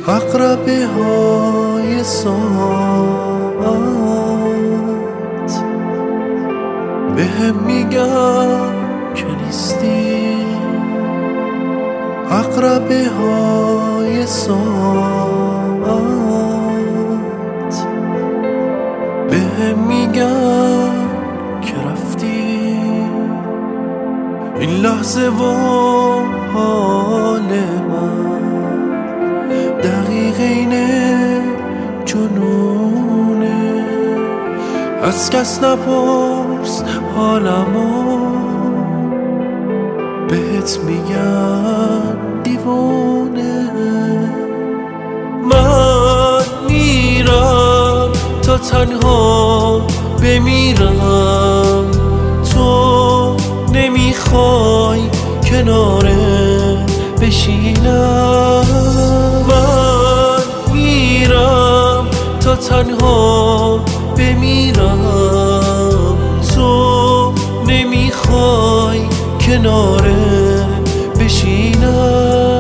عقربه های ساعت به هم میگن که نیستی. عقربه های ساعت به هم میگن که رفتی. این لحظه و حال من دقیق اینه جنونه. از کس نپرس حالمو، بهت میگن دیوونه. من میرم تا تنها بمیرم، تو نمیخوای کناره بشینم. من میرم تا تنها بمیرم، تو نمیخوای کناره بشینم.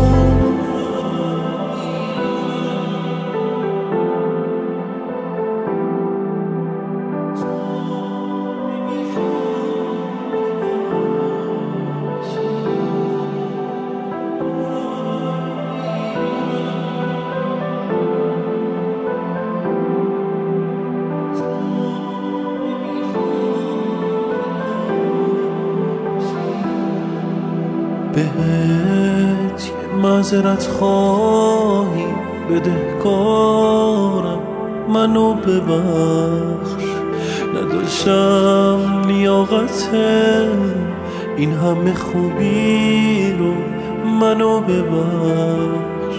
بهت یه معذرت خواهی بدهکارم، منو ببخش. نداشتم لیاقت این همه خوبی رو، منو ببخش.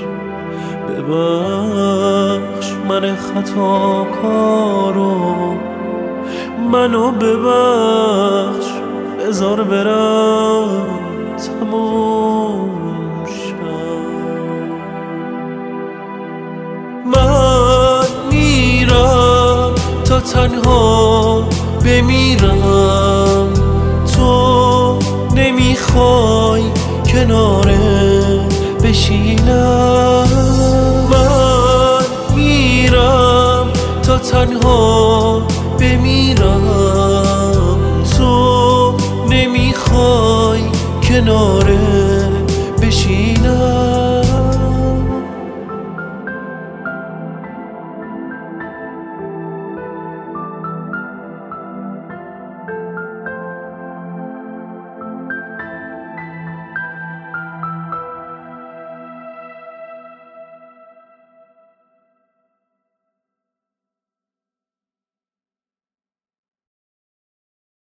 ببخش من خطاکارو، منو ببخش. بذار برم تموم شد. من میرم تا تنها بمیرم، تو نمیخوای کناره بشینم. من میرم تا تنها بمیرم، تو نمیخوای کناره بشینم.